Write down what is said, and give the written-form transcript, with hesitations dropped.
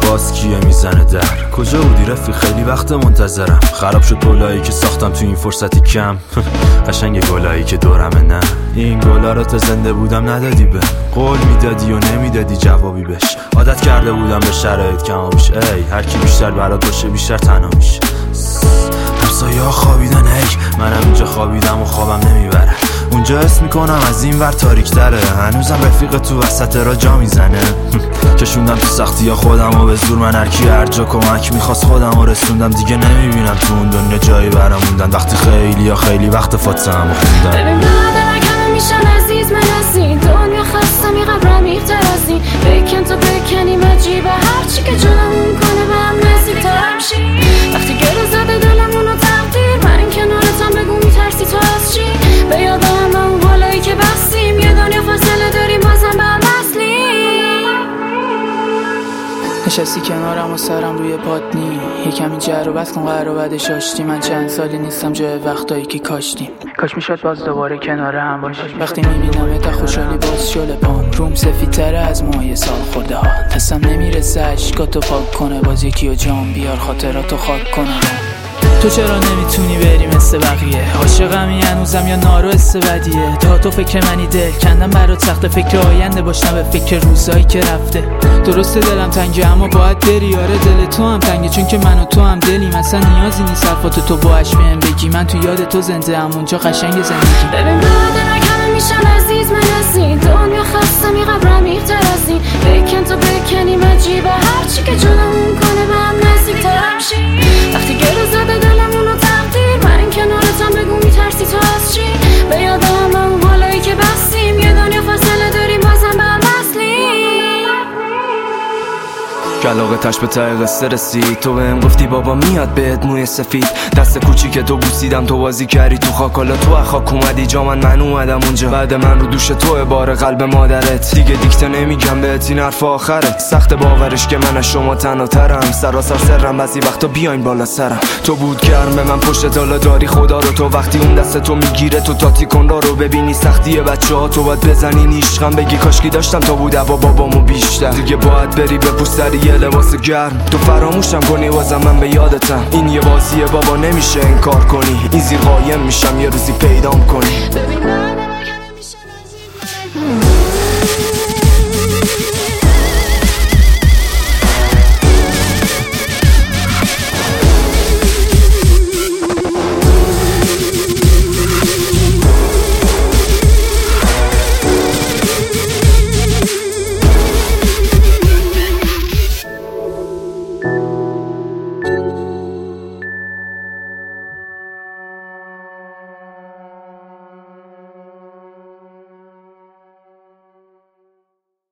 باز کیه میزنه در؟ کجا بودی رفیق؟ خیلی وقت منتظرم. خراب شد گلایی که ساختم تو این فرصتی کم. قشنگ گلایی که دورمه. نه این گلا رو تا زنده بودم ندادی به قول میدادی و نمیدادی جوابی بهش. عادت کرده بودم به شرایط کم آبیش. ای هر کی بیشتر برات باشه بیشتر تنها میشه. همسایه ها خوابیدن، ای منم اینجا خوابیدم و خوابم نمیبره. اونجا حس میکنم از این ور تاریک تره. هنوزم رفیق تو وسط را جا میزنه. کشوندم تو سختی ها خودم و به زور من هرکی هر جا کمک میخواست خودم و رسوندم. دیگه نمیبینم تو اون دنیا جایی برام موندن وقتی خیلی وقت فاتحه هم خوندم. ببین برادر کمه میشم عزیز من از این دنیا خستم یه قبر عمیق‌تر از این. بکن تا بکنیم عجیبه هرچی که جلمون کنه به هم نزدیک‌تر میشی. وقتی گلو زده دلمون و تقدیر من کنارتم بگو میترسی تو از چی؟ به یادم اون بالایی که بستیم یه دنیا فاصله داریم بازم به هم وصلیم. نشستی کنارم و سرم روی پات نی یه کمی جر و بس کن قهر و بعدش آشتی. من چند سالی نیستم جای وقتایی که کاشتیم. کاش میشد باز دوباره کنار هم باشیم. وقتی میبینم تا خوشحالی باز شل پام روم سفیدتره از موهای سال خورده ها. دستم نمیرسه عشقاتو پاک کنه باز یکی و جام بیار خاطراتو خاک کنه. تو چرا نمیتونی بری مثل بقیه؟ عاشقمی هنوزم یا نارو استبدیه؟ تا تو فکر منی دل کندم برات سخته فکر آینده باشم به فکر روزایی که رفته. درسته دلم تنگه اما باید بری. آره دل تو هم تنگه چون که من و تو هم دلیم. اصلا نیازی نیست حرفاتو تو باش بهم بگی. من تو یاد تو زنده ام اونجا قشنگ زندگی. ببین برادر کمه میشم عزیز من از این دنیا خستم یه قبر عمیق‌تر از این. بکن تا بکنیم عجیبه هرچی که جلمون کنه به هم نزدیک‌تر میشی. وقتی گلو زده دلمون و تقدیر من کنارتم بگو میترسی تو از چی؟ به یادم اون بالایی که بستیم یه دنیا فاصله داریم بازم به هم وصلیم. کلاغتش به ته قصه رسید. تو بهم گفتی بابا میاد بهت موی سفید. دست کوچیک تو بوسیدم تو بازی کردی تو خاک. حالا تو از خاک اومدی جا من اومدم اونجا. بعد من رو دوش تو بار قلب مادرت. دیگه دیکته نمیگم بهت این حرف آخره. سخت باورش که من از شما تنها ترم. سراسر سرم بعضی وقتا بیاین بالا سرم. تو بود گرم به من پشت تالا داری خدا رو. تو وقتی اون دست تو میگیره تو تاتی کن رو ببینی سختیه بچه‌ها تو باید بزنی عشقم بگی کاشکی داشتم تا بود با بابامو بیشتر. دیگه باید بری بپوسری یه لباس گرم. تو فراموشم کنی بازم من به یادتم. این یه بازیه بابا نمیشه انکار کنی. این زیر قایم میشم یه روزی پیدام کنی.